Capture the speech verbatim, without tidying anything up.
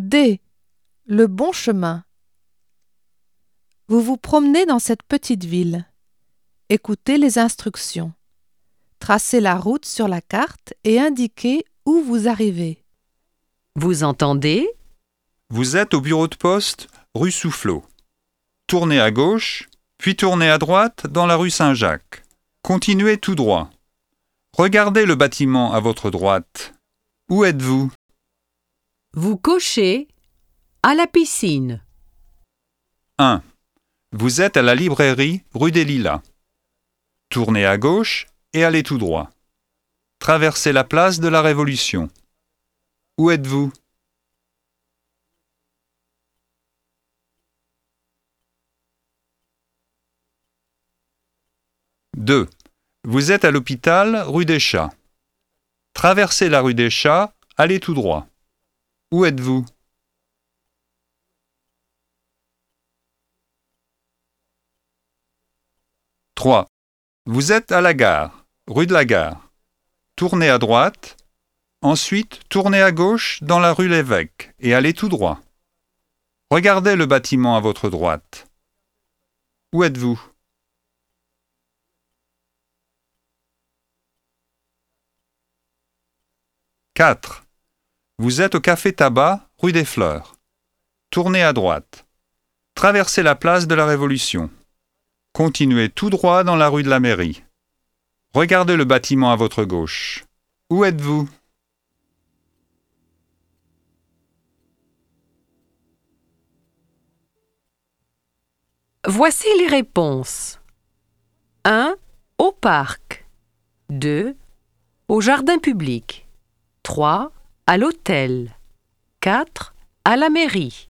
D. Le bon chemin. Vous vous promenez dans cette petite ville. Écoutez les instructions. Tracez la route sur la carte et indiquez où vous arrivez. Vous entendez? Vous êtes au bureau de poste, rue Soufflot. Tournez à gauche, puis tournez à droite dans la rue Saint-Jacques. Continuez tout droit. Regardez le bâtiment à votre droite. Où êtes-vous? Vous cochez à la piscine. un. Vous êtes à la librairie rue des Lilas. Tournez à gauche et allez tout droit. Traversez la place de la Révolution. Où êtes-vous? deux. Vous êtes à l'hôpital rue des Chats. Traversez la rue des Chats, allez tout droit. Où êtes-vous? trois. Vous êtes à la gare, rue de la Gare. Tournez à droite, ensuite tournez à gauche dans la rue Lévesque et allez tout droit. Regardez le bâtiment à votre droite. Où êtes-vous? quatre. Vous êtes au Café Tabac, rue des Fleurs. Tournez à droite. Traversez la place de la Révolution. Continuez tout droit dans la rue de la Mairie. Regardez le bâtiment à votre gauche. Où êtes-vous? Voici les réponses. un. Au parc. deux. Au jardin public. trois. À l'hôtel. quatre. À la mairie.